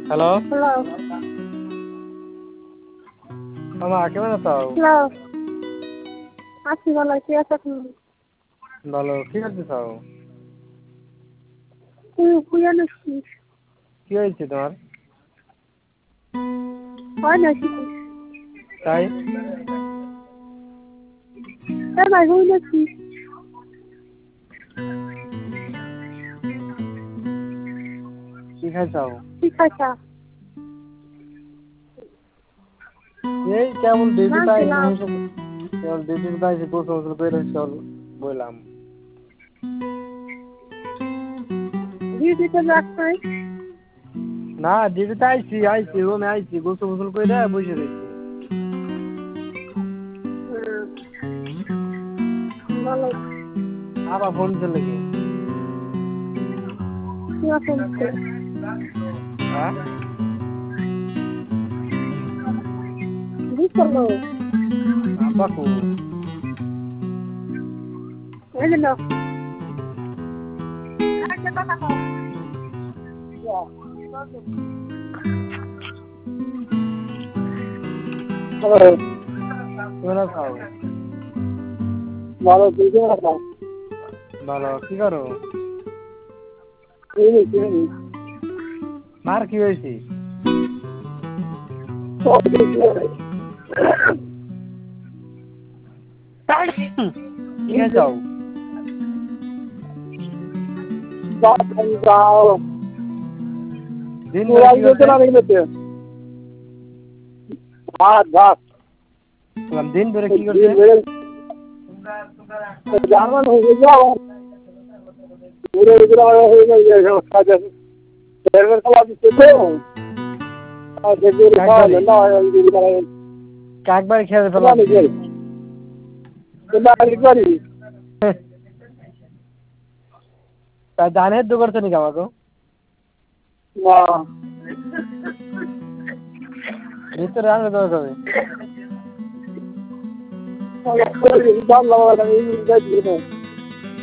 Hello hello মামা কেমন আছো? হ্যালো আছি ভালো কি আছো তুমি? ভালো কি করতেছ? তুই শুয়ে নাছিস? কি হয়েছে তোমার? হয় নাকি তাই তাই ভাই শুয়ে নাছিস? কি খাইছাও? কি খাইছা? এই কেমন ডিউটিতে আইছি রাঁধছিলাম কেবল ডিউটিতে আইছি গোসল করে চল বললাম। ডিউটিতে যাস নাই? না ডিউটিতে আইছি রুমে আইছি গোসল করে বসে রয়েছি। ভালো আবার ফোন চলে কি? কি আছে? হ্যাঁ বিচলো আব্বা কো এই না আচ্ছা কথা কও হ্যালো কেমন আছো? ভালো তুই কেমন আছো? ভালো কি করো? এই মার কি হয়েছে? কি খাইছাও? দিন ভরে কি করতে? ভাত ভাত দিন ভরে কি করতে? জার্মান হয়ে যাও ঘুরে ঘুরে হয়ে যায় কাজ আছে এর খাওয়া দিতে তো আর দেখে খাওয়া না একবার খেয়ে তোলা ফেলাম নিজে তোলা একবারই তা জানের দু করছো নাকি আমাকে? না ভিতরে আনবে তোমার কবে? দাম লাগালাম এই